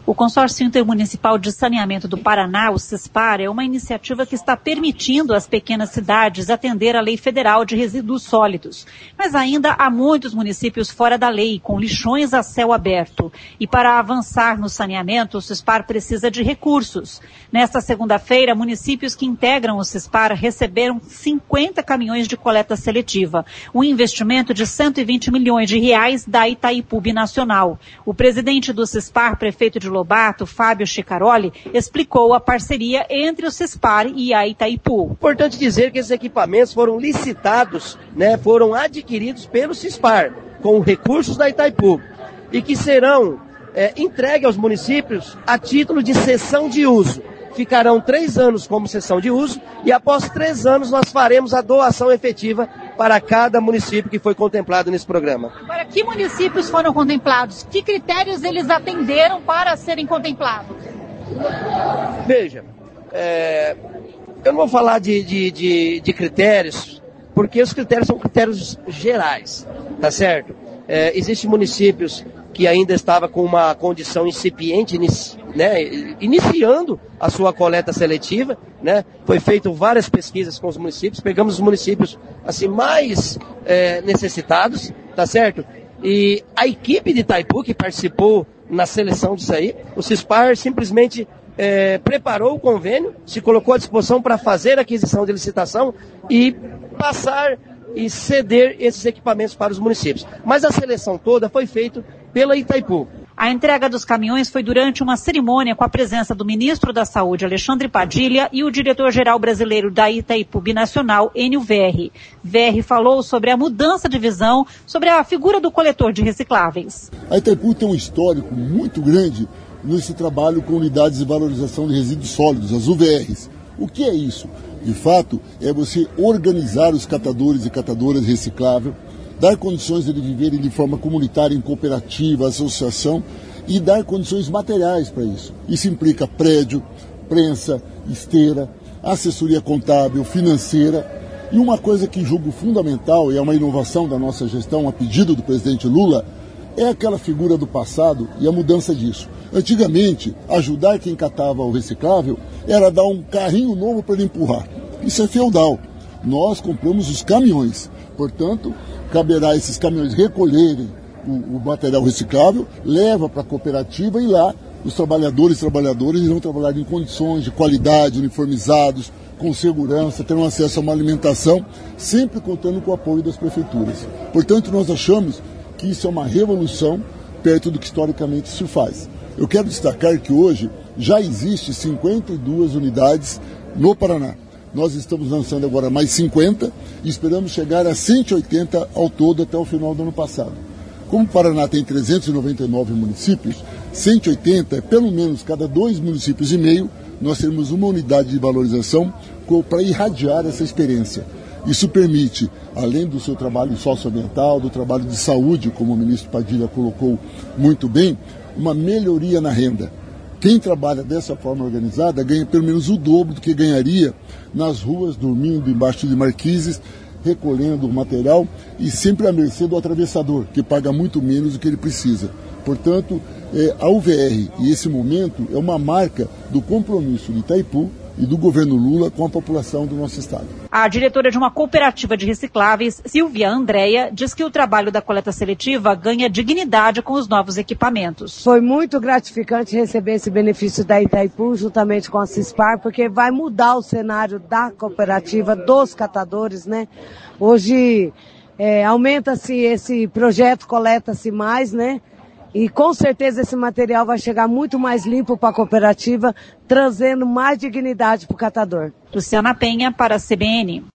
O Consórcio Intermunicipal de Saneamento do Paraná, o CISPAR, é uma iniciativa que está permitindo às pequenas cidades atender à Lei Federal de Resíduos Sólidos. Mas ainda há muitos municípios fora da lei, com lixões a céu aberto. E para avançar no saneamento, o CISPAR precisa de recursos. Nesta segunda-feira, municípios que integram o CISPAR receberam 50 caminhões de coleta seletiva, um investimento de 120 milhões de reais da Itaipu Binacional. O presidente do CISPAR, prefeito de Lobato, Fábio Chicaroli, explicou a parceria entre o CISPAR e a Itaipu. Importante dizer que esses equipamentos foram licitados, foram adquiridos pelo CISPAR, com recursos da Itaipu, e que serão entregues aos municípios a título de cessão de uso. Ficarão 3 anos como cessão de uso e após 3 anos nós faremos a doação efetiva para cada município que foi contemplado nesse programa. Agora, que municípios foram contemplados? Que critérios eles atenderam para serem contemplados? Veja, eu não vou falar de critérios, porque os critérios são critérios gerais, tá certo? Existem municípios que ainda estava com uma condição incipiente, iniciando a sua coleta seletiva, Foi feito várias pesquisas com os municípios, pegamos os municípios assim mais necessitados, tá certo? E a equipe de Itaipu que participou na seleção disso aí, o CISPAR simplesmente preparou o convênio, se colocou à disposição para fazer a aquisição de licitação e passar e ceder esses equipamentos para os municípios. Mas a seleção toda foi feita pela Itaipu. A entrega dos caminhões foi durante uma cerimônia com a presença do ministro da Saúde, Alexandre Padilha, e o diretor-geral brasileiro da Itaipu Binacional, Enio Verri. Verri falou sobre a mudança de visão sobre a figura do coletor de recicláveis. A Itaipu tem um histórico muito grande nesse trabalho com unidades de valorização de resíduos sólidos, as UVRs. O que é isso? De fato, é você organizar os catadores e catadoras recicláveis, dar condições de eles viverem de forma comunitária, em cooperativa, associação, e dar condições materiais para isso. Isso implica prédio, prensa, esteira, assessoria contábil, financeira. E uma coisa que julgo fundamental, e é uma inovação da nossa gestão, a pedido do presidente Lula, é aquela figura do passado e a mudança disso. Antigamente, ajudar quem catava o reciclável era dar um carrinho novo para ele empurrar. Isso é feudal. Nós compramos os caminhões. Portanto, caberá esses caminhões recolherem o material reciclável, leva para a cooperativa e lá os trabalhadores irão trabalhar em condições de qualidade, uniformizados, com segurança, terão acesso a uma alimentação, sempre contando com o apoio das prefeituras. Portanto, nós achamos que isso é uma revolução perto do que historicamente se faz. Eu quero destacar que hoje já existe 52 unidades no Paraná. Nós estamos lançando agora mais 50 e esperamos chegar a 180 ao todo até o final do ano passado. Como o Paraná tem 399 municípios, 180 é pelo menos cada 2 municípios e meio, nós temos uma unidade de valorização para irradiar essa experiência. Isso permite, além do seu trabalho socioambiental, do trabalho de saúde, como o ministro Padilha colocou muito bem, uma melhoria na renda. Quem trabalha dessa forma organizada ganha pelo menos o dobro do que ganharia nas ruas, dormindo embaixo de marquises, recolhendo o material e sempre à mercê do atravessador, que paga muito menos do que ele precisa. Portanto, a UVR, e esse momento, é uma marca do compromisso de Itaipu e do governo Lula com a população do nosso estado. A diretora de uma cooperativa de recicláveis, Silvia Andréia, diz que o trabalho da coleta seletiva ganha dignidade com os novos equipamentos. Foi muito gratificante receber esse benefício da Itaipu juntamente com a CISPAR, porque vai mudar o cenário da cooperativa, dos catadores, Hoje aumenta-se esse projeto, coleta-se mais, E com certeza esse material vai chegar muito mais limpo para a cooperativa, trazendo mais dignidade para o catador. Luciana Penha para a CBN.